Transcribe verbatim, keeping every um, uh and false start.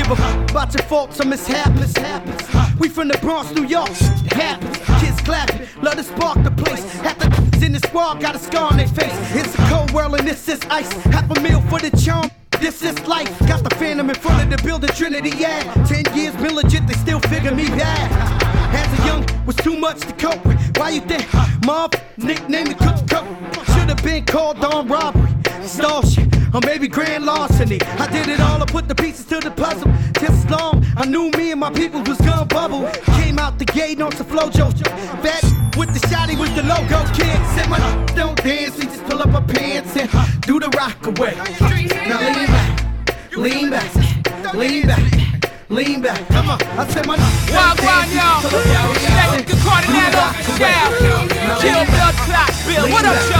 give a fuck about your faults or mishaps. We from the Bronx, New York, it happens. Kids clapping, love to spark the place. Half the in the squad got a scar on their face. It's a cold world and this is ice. Half a meal for the charm. This is life. Got the phantom in front of the building, Trinity, yeah. Ten years been legit, they still figure me bad. As a young, was too much to cope with. Why you think mom nicknamed the cook cook? Should've been called on robbery, stall shit, or maybe grand larceny. I did it all, I put the pieces to the puzzle. Just as long, I knew me and my people was gonna bubble. Came out the gate on some flojo. Bad with the shotty with the logo. Kid said my don't dance, we just pull up our pants and do the rock away. Now lean back, lean back, lean back, lean back. Come on, I said my Wild one, y'all. Next, the Cardinal Style. Kill Blood Clot Bill. What up,